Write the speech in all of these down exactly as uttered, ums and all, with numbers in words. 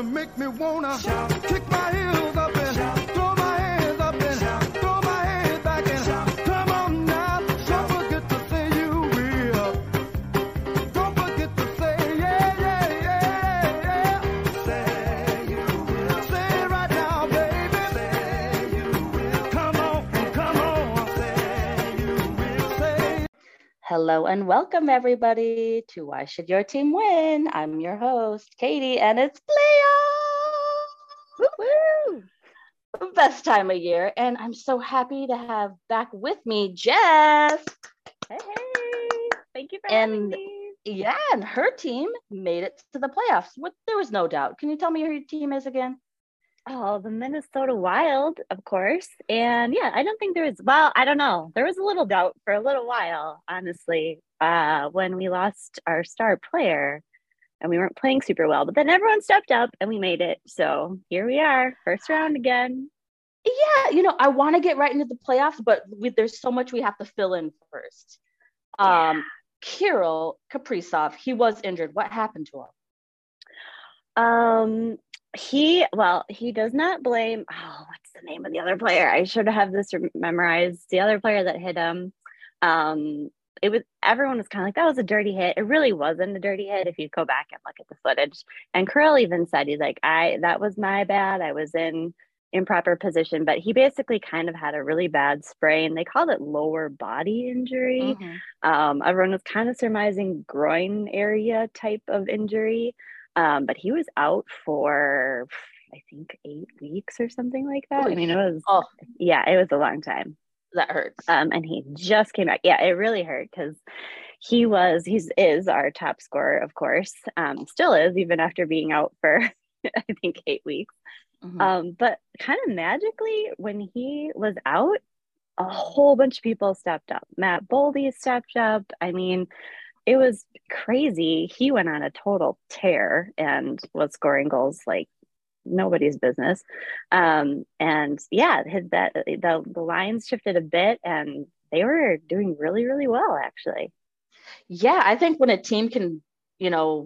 you make me wanna shout, kick my heels up and shout, throw my hands up and shout, throw my head back and shout. Come on now, don't forget to say you will. Don't forget to say yeah, yeah, yeah, yeah. Say you will. Say it right now, baby. Say you will. Come on, come on. Say you will. Say. Hello and welcome everybody to Why Should Your Team Win? I'm your host, Katie, and it's playoffs! Woo-woo! Best time of year, and I'm so happy to have back with me Jess. Hey, hey. Thank you for and, having me. Yeah, and her team made it to the playoffs. What? There was no doubt. Can you tell me who your team is again? Oh, the Minnesota Wild, of course. And yeah, I don't think there was, well, I don't know. There was a little doubt for a little while, honestly, uh, when we lost our star player and we weren't playing super well. But then everyone stepped up and we made it. So here we are, first round again. Yeah, you know, I want to get right into the playoffs, but we, there's so much we have to fill in first. Yeah. Um, Kirill Kaprizov, he was injured. What happened to him? Um, he, well, he does not blame, oh, what's the name of the other player? I should have this memorized. The other player that hit him. Um, it was, everyone was kind of like, that was a dirty hit. It really wasn't a dirty hit if you go back and look at the footage. And Kirill even said, he's like, I, that was my bad. I was in improper position, but he basically kind of had a really bad sprain. They called it lower body injury. Mm-hmm. Um, everyone was kind of surmising groin area type of injury. Um, but he was out for, I think, eight weeks or something like that. I mean, it was, oh, yeah, it was a long time. That hurts. Um, and he just came back. Yeah, it really hurt because he was, he's is our top scorer, of course. Um, still is, even after being out for, I think, eight weeks. Mm-hmm. Um, but kind of magically, when he was out, a whole bunch of people stepped up. Matt Boldy stepped up. I mean, it was crazy. He went on a total tear and was scoring goals like nobody's business. Um, and yeah, his, that the, the lines shifted a bit and they were doing really, really well, actually. Yeah, I think when a team can, you know,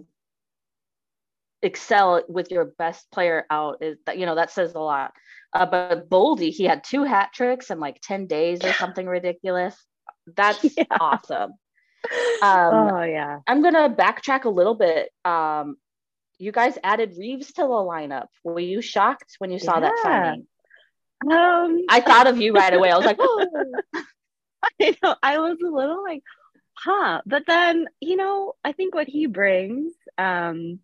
excel with your best player out, is that, you know, that says a lot. Uh, but Boldy, he had two hat tricks in like ten days or something ridiculous. That's yeah. awesome. Um, oh yeah. I'm gonna backtrack a little bit. Um, you guys added Reeves to the lineup. Were you shocked when you saw yeah. that signing? Um, I thought of you right away. I was like, oh. I know. I was a little like, huh. But then, you know, I think what he brings um,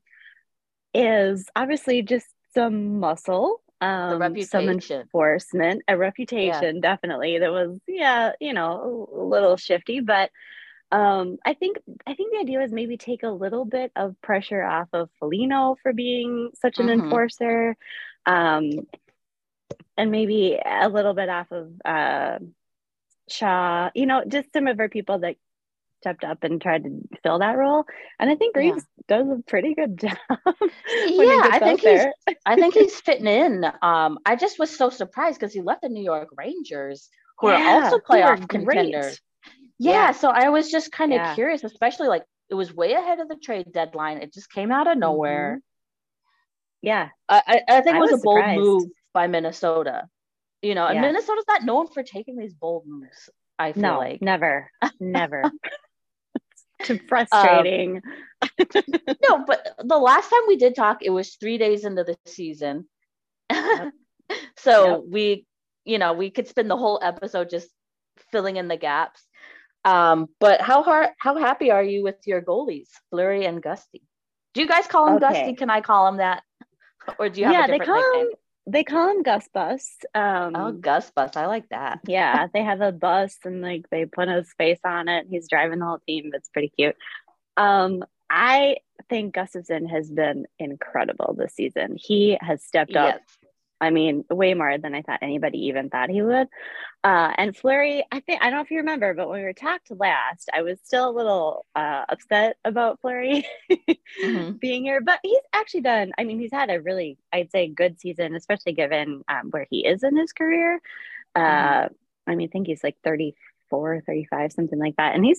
is obviously just some muscle. Um, the reputation. Some enforcement, a reputation, yeah. definitely. That was, yeah, you know, a little shifty, but Um, I think I think the idea was maybe take a little bit of pressure off of Foligno for being such an mm-hmm. enforcer, um, and maybe a little bit off of uh, Shaw. You know, just some of our people that stepped up and tried to fill that role. And I think Reeves yeah. does a pretty good job. yeah, I think he's. I think he's fitting in. Um, I just was so surprised because he left the New York Rangers, who yeah, are also playoff contenders. Yeah, yeah, so I was just kind of yeah. curious, especially like it was way ahead of the trade deadline. It just came out of nowhere. Mm-hmm. Yeah. I, I think it was, was a bold surprised. move by Minnesota. You know, and yeah. Minnesota's not known for taking these bold moves, I feel no, like. never, never. Too frustrating. Um, no, but the last time we did talk, it was three days into the season. Yep. so yep. we, you know, we could spend the whole episode just filling in the gaps. Um, but how hard, how happy are you with your goalies, Fleury and Gusty? Do you guys call him okay. Gusty? Can I call him that? Or do you have yeah, a different they call nickname? Him, they call him Gus Bus. Um, oh, Gus Bus. I like that. yeah, they have a bus and like they put his face on it. He's driving the whole team. It's pretty cute. Um, I think Gustafsson has been incredible this season. He has stepped up. Yes. I mean, way more than I thought anybody even thought he would. Uh, and Fleury, I think, I don't know if you remember, but when we were talked last, I was still a little uh, upset about Fleury mm-hmm. being here, but he's actually done, I mean, he's had a really, I'd say, good season, especially given um, where he is in his career. Uh, mm-hmm. I mean, I think he's like thirty-four, thirty-five, something like that. And he's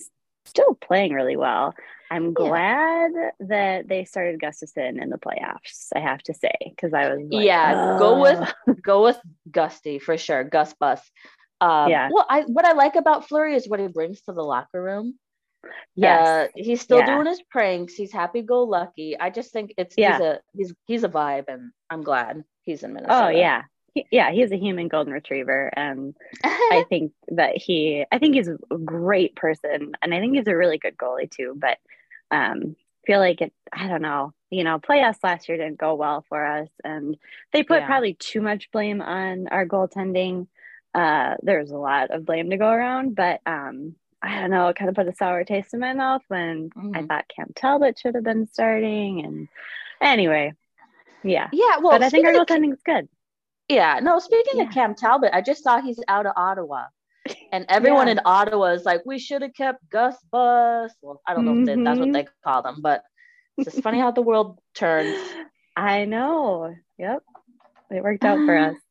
still playing really well. I'm Yeah. glad that they started Gustafson in the playoffs, I have to say, because I was like, Yeah, go with go with Gusty for sure. Gus Bus. Um, Yeah. Well, I what I like about Fleury is what he brings to the locker room. yes, Uh, he's still Yeah. doing his pranks. He's happy go lucky. I just think it's Yeah. he's a he's he's a vibe, and I'm glad he's in Minnesota. Oh yeah, he, yeah, he's a human golden retriever, and I think that he, I think he's a great person, and I think he's a really good goalie too. But um, feel like it, I don't know, you know, playoffs last year didn't go well for us, and they put Yeah. probably too much blame on our goaltending. Uh, there's a lot of blame to go around, but um, I don't know, it kind of put a sour taste in my mouth when I Mhm. thought Cam Talbot should have been starting, and anyway, yeah, Yeah, well, but I think our speaking of Ca- goaltending is good. yeah, no, speaking of Yeah. Cam Talbot, I just saw he's out of Ottawa. And everyone Yeah. in Ottawa is like, we should have kept Gus Bus. Well, I don't know if they, that's what Mhm. they call them, but it's just funny how the world turns. I know. Yep. It worked out for us.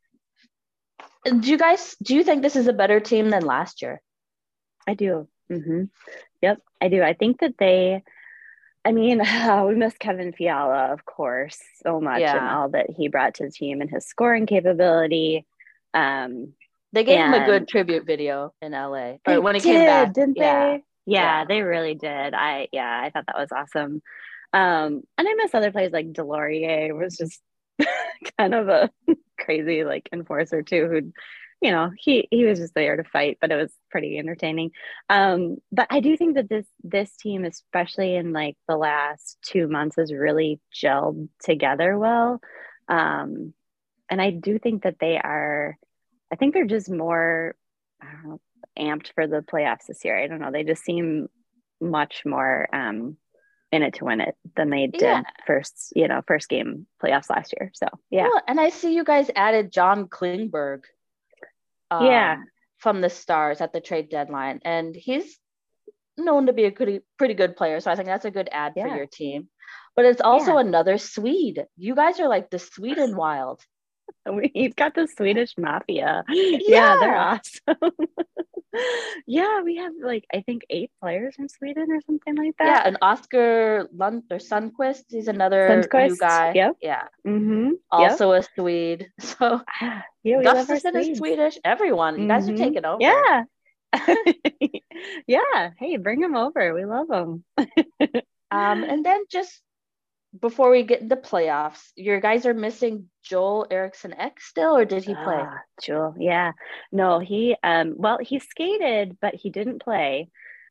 Do you guys, do you think this is a better team than last year? I do. hmm Yep. I do. I think that they, I mean, we miss Kevin Fiala, of course, so much, and Yeah. all that he brought to the team and his scoring capability. Um, They gave him a good and tribute video in L A, they or when he did, came back. didn't Yeah. they? Yeah, Yeah. they really did. I, yeah, I thought that was awesome. Um, and I miss other players like Delorier was just kind of a crazy like enforcer too, who, you know, he he was just there to fight, but it was pretty entertaining. Um, but I do think that this this team, especially in like the last two months, has really gelled together well. Um, and I do think that they are, I think they're just more, I don't know, amped for the playoffs this year. I don't know. They just seem much more um in it to win it than they did Yeah. first, you know, first game playoffs last year. So yeah. Well, and I see you guys added John Klingberg um, Yeah. from the Stars at the trade deadline, and he's known to be a pretty, pretty good player. So I think that's a good add for Yeah. your team. But it's also Yeah. another Swede. You guys are like the Sweden Wild. We've got the Swedish mafia. Yeah, they're awesome. Yeah, we have like I think eight players from Sweden or something like Yeah, that. and Oscar Lund or Sundquist, he's another new Sundquist. guy. Yep. Yeah, Mm-hmm. Yep. also a Swede. So Yeah, we love our Gustafson is Swedes. Swedish. Everyone, you guys are Mhm. taking over. Yeah. Yeah. Hey, bring them over. We love them. Um, and then just before we get into playoffs, your guys are missing Joel Eriksson X still, or did he play? Ah, Jewel. Yeah. No, he um well, he skated, but he didn't play.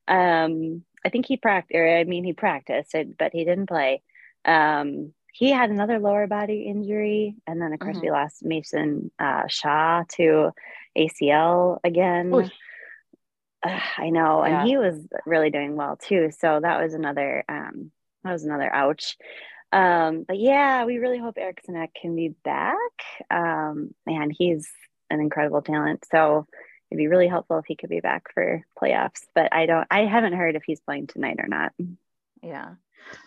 Um, I think he practiced, or I mean he practiced, it- but he didn't play. Um, he had another lower body injury, and then of course Mhm. we lost Mason uh Shaw to A C L again. Oof. Ugh, I know, and Yeah. he was really doing well too. So that was another um that was another ouch. Um, but yeah, we really hope Eriksson Ek can be back. Um, man, he's an incredible talent. So it'd be really helpful if he could be back for playoffs. But I don't I haven't heard if he's playing tonight or not. Yeah.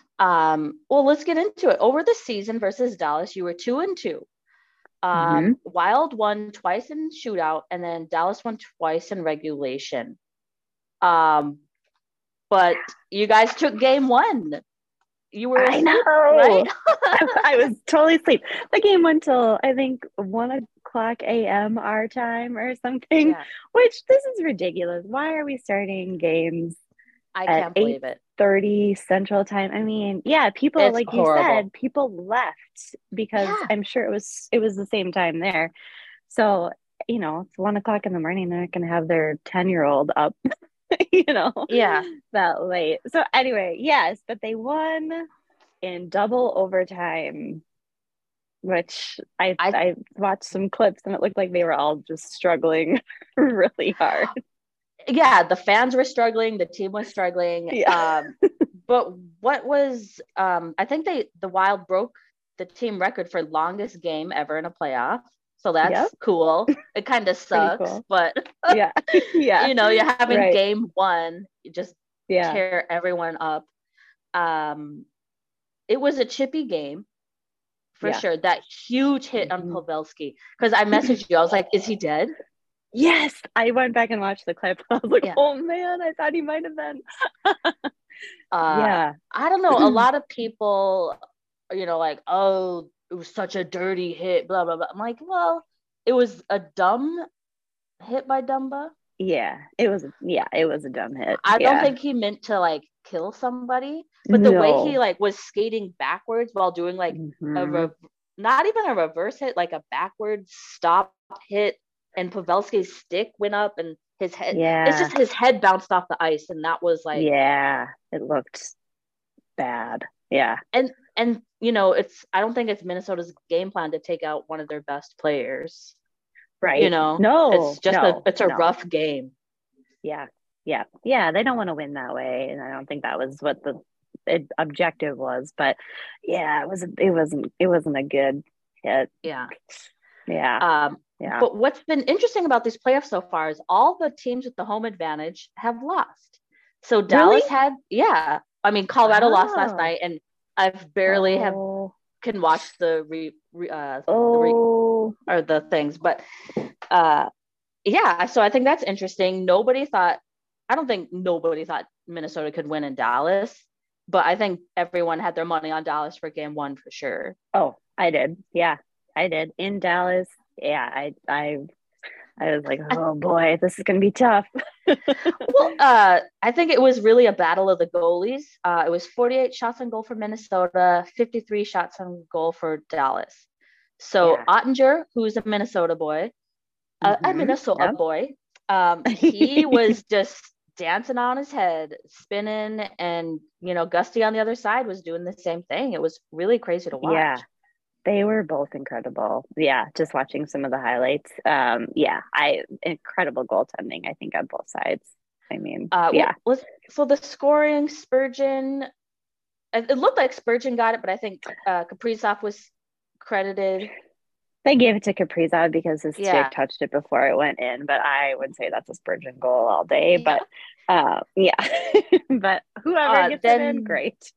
Um, well, let's get into it. Over the season versus Dallas, you were two and two. Um, Mhm. Wild won twice in shootout, and then Dallas won twice in regulation. Um, but you guys took game one. You were I asleep, know. right? I was totally asleep. The game went till I think one o'clock a m our time or something, Yeah. which this is ridiculous. Why are we starting games I at can't eight believe it. thirty Central Time? I mean, yeah, people It's like you horrible. said, people left because Yeah. I'm sure it was it was the same time there. So you know, it's one o'clock in the morning. They're not going to have their ten year old up, you know, Yeah. that late. So anyway, yes, but they won in double overtime, which I, I- I watched some clips and it looked like they were all just struggling really hard. Yeah, the fans were struggling, the team was struggling. Yeah. Um, but what was um, I think they the Wild broke the team record for longest game ever in a playoff. So that's Yep. cool. It kind of Pretty sucks, cool. but Yeah. Yeah. you know, you're having Right. game one, you just Yeah. tear everyone up. Um, it was a chippy game for Yeah. sure. That huge hit Mhm. on Pavelski, because I messaged you. I was like, "Is he dead?" Yes, I went back and watched the clip. I was like, Yeah. oh man, I thought he might have been. Uh, Yeah. I don't know. A lot of people, you know, like, oh, it was such a dirty hit, blah, blah, blah. I'm like, well, it was a dumb hit by Dumba. Yeah, it was, yeah, it was a dumb hit. I don't Yeah. think he meant to like kill somebody, but the way he No. like was skating backwards while doing like a Hmm. re- not even a reverse hit, like a backwards stop hit, and Pavelski's stick went up and his head, it's Yeah. just his head bounced off the ice, and that was like, Yeah. It looked bad. Yeah. and and you know, it's I don't think it's Minnesota's game plan to take out one of their best players. You Right. know, No, it's just a no, it's a no. rough game. Yeah. Yeah. Yeah. They don't want to win that way. And I don't think that was what the it, objective was. But yeah, it was, it wasn't, it wasn't a good hit. Yeah. Yeah. Um, Yeah. but what's been interesting about these playoffs so far is all the teams with the home advantage have lost. So Really? Dallas had, yeah. I mean, Colorado lost last Oh. night, and I've barely have Oh. can watch the re, re uh the re, Oh. or the things, but uh, yeah. So I think that's interesting. Nobody thought, I don't think nobody thought Minnesota could win in Dallas, but I think everyone had their money on Dallas for game one for sure. Oh, I did. Yeah, I did in Dallas. Yeah, I I I was like, oh boy, this is gonna be tough. Well, uh, I think it was really a battle of the goalies. Uh, it was forty-eight shots on goal for Minnesota, fifty-three shots on goal for Dallas. So Yeah. Ottinger, who's a Minnesota boy, uh, a Mm-hmm. Minnesota Yep. boy, um, he was just dancing on his head, spinning, and you know, Gusty on the other side was doing the same thing. It was really crazy to watch. Yeah, they were both incredible. Yeah, just watching some of the highlights. Um, yeah, I incredible goaltending, I think, on both sides. I mean, Uh, yeah. well, let's, so the scoring, Spurgeon, it it looked like Spurgeon got it, but I think uh, Kaprizov was credited. They gave it to Kaprizov because his Yeah. stick touched it before it went in, but I would say that's a Spurgeon goal all day. Yeah. But uh, yeah, but whoever Uh, gets it in, then, great.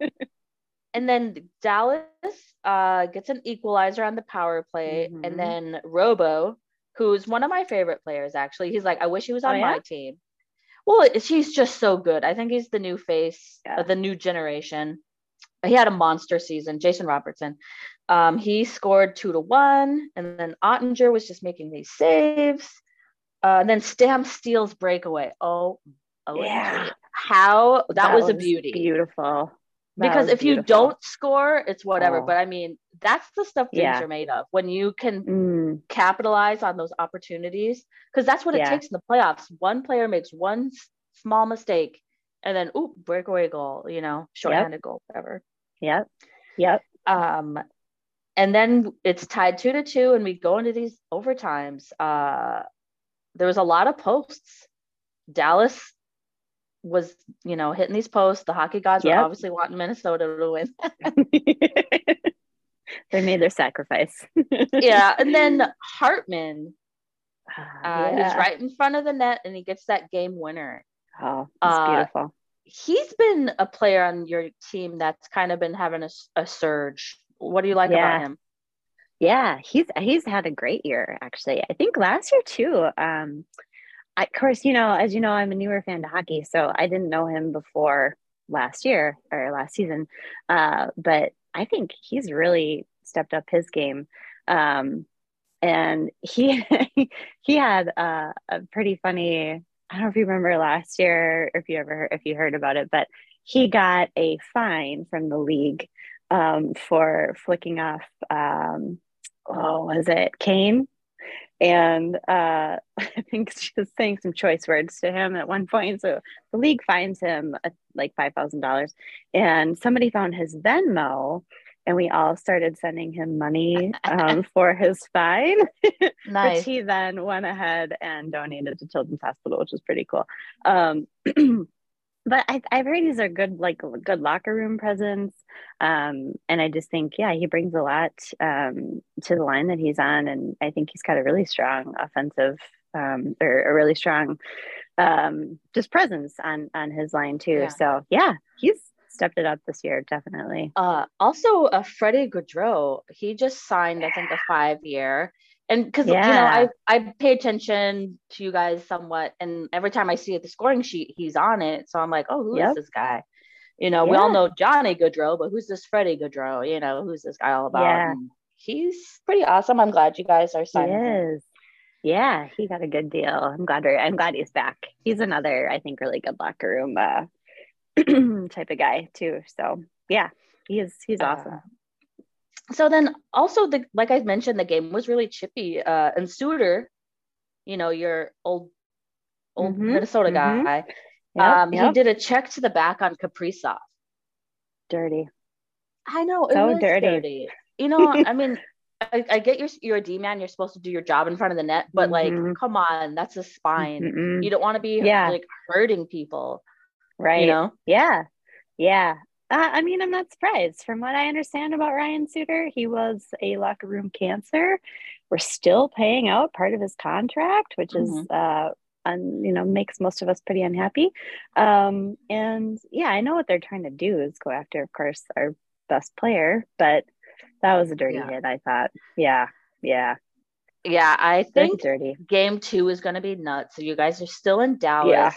and then Dallas uh, gets an equalizer on the power play, Mhm. and then Robo, who's one of my favorite players, actually. He's like, I wish he was Oh, on yeah? my team. Well, it- he's just so good. I think he's the new face Yeah. of the new generation. He had a monster season. Jason Robertson. Um, he scored two to one, and then Ottinger was just making these saves. Uh, and then Stam steals breakaway. Oh, O M G. Yeah. How that, That was a was beauty. beautiful. That Because was if you beautiful. don't score, it's whatever. Oh. But I mean, that's the stuff dreams Yeah. are made of. When you can Mm, capitalize on those opportunities, because that's what it Yeah. takes in the playoffs. One player makes one s- small mistake, and then oop, breakaway goal. You know, shorthanded goal, whatever. yep. Yep. Um, and then it's tied two to two, and we go into these overtimes. Uh, there was a lot of posts. Dallas was, you know, hitting these posts. The hockey gods were Yep. obviously wanting Minnesota to win. They made their sacrifice. Yeah, and then Hartman, Ah, uh, he's yeah. right in front of the net, and he gets that game winner. Oh, it's Uh, beautiful. He's been a player on your team that's kind of been having a, s- a surge. What do you like Yeah. about him? Yeah, he's he's had a great year actually. I think last year too. Um, I, of course, you know, as you know, I'm a newer fan to hockey, so I didn't know him before last year or last season. Uh, but I think he's really stepped up his game. Um, and he he had uh, a pretty funny. I don't know if you remember last year, or if you ever if you heard about it, but he got a fine from the league um, for flicking off. Um, oh, was it Kane? And uh, I think she was saying some choice words to him at one point. So the league fines him uh, like five thousand dollars. And somebody found his Venmo, and we all started sending him money um, for his fine, Nice. which he then went ahead and donated to Children's Hospital, which was pretty cool. Um, but I, I've heard he's a good, like, good locker room presence. Um, and I just think, yeah, he brings a lot um, to the line that he's on. And I think he's got a really strong offensive um, or a really strong um, just presence on, on his line too. Yeah. So yeah, he's stepped it up this year, definitely. Uh, also, uh, Freddie Gaudreau, he just signed, I think, a five year, And because you know, Yeah. I I pay attention to you guys somewhat, and every time I see the scoring sheet, he's on it. So I'm like, oh, who is Yep. this guy? You know, we all Yeah. know Johnny Goodrow, but who's this Freddie Goodrow? You know, who's this guy all about? Yeah. And he's pretty awesome. I'm glad you guys are He signing him. is. Yeah, he got a good deal. I'm glad we're, I'm glad he's back. He's another, I think, really good locker room uh, type of guy too. So yeah, he is he's awesome. Uh, so then also the like I mentioned, the game was really chippy. Uh, and Suter, you know, your old old Mm-hmm. Minnesota Mm-hmm. guy, Yep. um, he Yep. did a check to the back on Kaprizov. Dirty. I know it So was dirty. dirty. You know, I mean, I, I get you're you're a D man, you're supposed to do your job in front of the net, but like, Mhm. come on, that's a spine. Mm-mm. You don't want to be Yeah. like hurting people, Right. you know? Yeah. Yeah. Uh, I mean, I'm not surprised. From what I understand about Ryan Suter, he was a locker room cancer. We're still paying out part of his contract, which is, Mhm. uh, un, you know, makes most of us pretty unhappy. Um, and yeah, I know what they're trying to do is go after, of course, our best player, but that was a dirty Yeah. hit, I thought. Yeah. Yeah. Yeah, I Dirty, think dirty. game two is going to be nuts. So you guys are still in Dallas.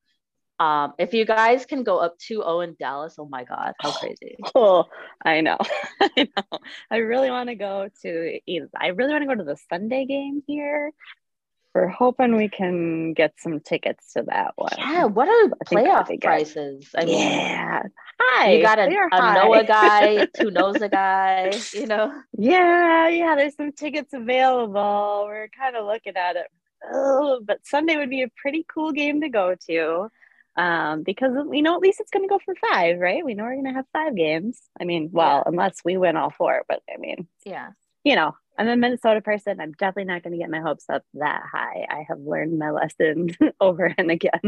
Um, if you guys can go up two oh in Dallas, oh my God, how crazy. Oh, I know. I know. I really want to go to either. I really want to go to the Sunday game here. We're hoping we can get some tickets to that one. Yeah, what are I think that'd playoff be good. prices? I mean, Yeah. Hi. you got They a, are a high. Noah guy, two knows a guy, you know? Yeah, yeah, there's some tickets available. We're kind of looking at it. Oh, but Sunday would be a pretty cool game to go to. Um, because we know at least it's going to go for five, right? We know we're going to have five games. I mean, well, Yeah. unless we win all four, but I mean, Yeah. you know, I'm a Minnesota person. I'm definitely not going to get my hopes up that high. I have learned my lesson over and again.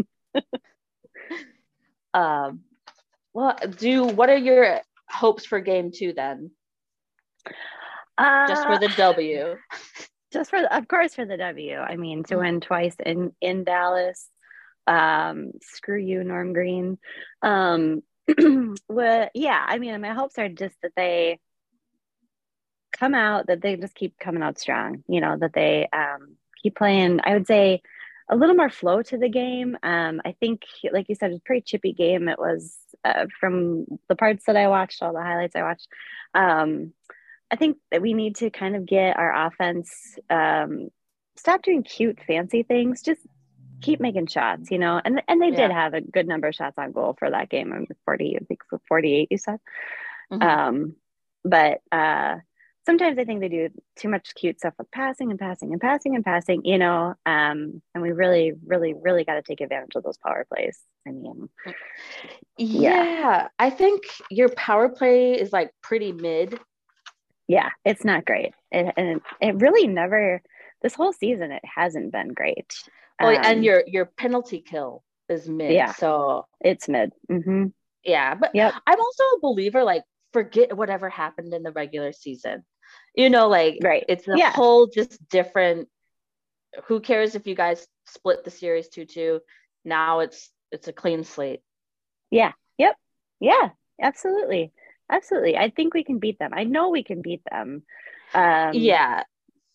Um, well, do what are your hopes for game two then? Uh, Just for the W. Just for, of course, for the W. I mean, to win twice in in Dallas. Um, screw you, Norm Green. Um, well, yeah. I mean, my hopes are just that they come out, that they just keep coming out strong. You know, that they um keep playing. I would say a little more flow to the game. Um, I think, like you said, it's a pretty chippy game. It was uh, from the parts that I watched, all the highlights I watched. Um, I think that we need to kind of get our offense, um, stop doing cute, fancy things. Just keep making shots, you know. And and they Yeah. did have a good number of shots on goal for that game. I mean, forty, I think forty-eight, you said. Mhm. Um, but uh, sometimes I think they do too much cute stuff with passing and passing and passing and passing, you know. Um, and we really, really, really got to take advantage of those power plays. I mean, Yeah. yeah. I think your power play is like pretty mid. Yeah, it's not great. It, and it really never, this whole season, it hasn't been great. Oh, and Um, your your penalty kill is mid. Yeah. So it's mid. Mm-hmm. yeah, but Yep. I'm also a believer, like, forget whatever happened in the regular season. You know, like, Right. it's a Yeah. whole just different. Who cares if you guys split the series two two? Now it's it's a clean slate. Yeah. Yep. Yeah. Absolutely. Absolutely. I think we can beat them. I know we can beat them. Um, Yeah.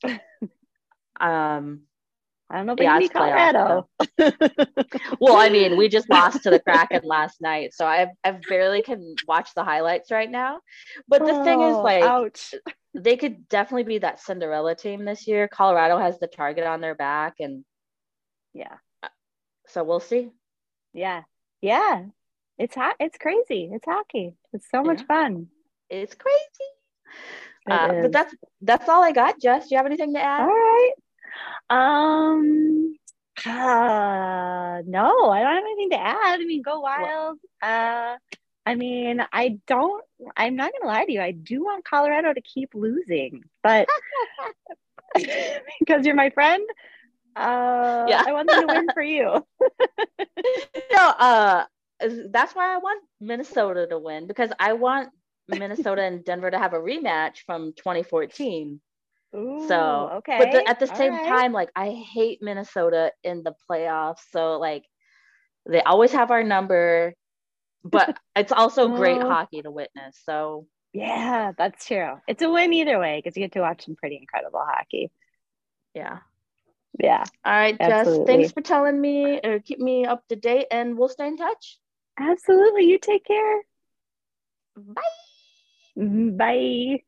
um. I don't know, but Yeah, you it's beat Colorado. Well, I mean, we just lost to the Kraken last night, so I I barely can watch the highlights right now. But the thing is, Oh, like, ouch. they could definitely be that Cinderella team this year. Colorado has the target on their back, and Yeah. so we'll see. Yeah. Yeah. It's hot. It's crazy. It's hockey. It's so much Yeah. fun. It's crazy. It Uh, is. but that's that's all I got, Jess. Do you have anything to add? All right. Um, uh, no, I don't have anything to add. I mean, go wild. Uh, I mean, I don't, I'm not gonna lie to you. I do want Colorado to keep losing, but because you're my friend, uh, Yeah. I want them to win for you. No, uh, that's why I want Minnesota to win, because I want Minnesota and Denver to have a rematch from twenty fourteen. Ooh, So, okay. but the, at the All same right. time, like, I hate Minnesota in the playoffs. So, like, they always have our number, but it's also great Oh. hockey to witness. So, Yeah, that's true. It's a win either way because you get to watch some pretty incredible hockey. Yeah. Yeah. All right, Jess. Absolutely. Thanks for telling me or keep me up to date, and we'll stay in touch. Absolutely. You take care. Bye. Bye.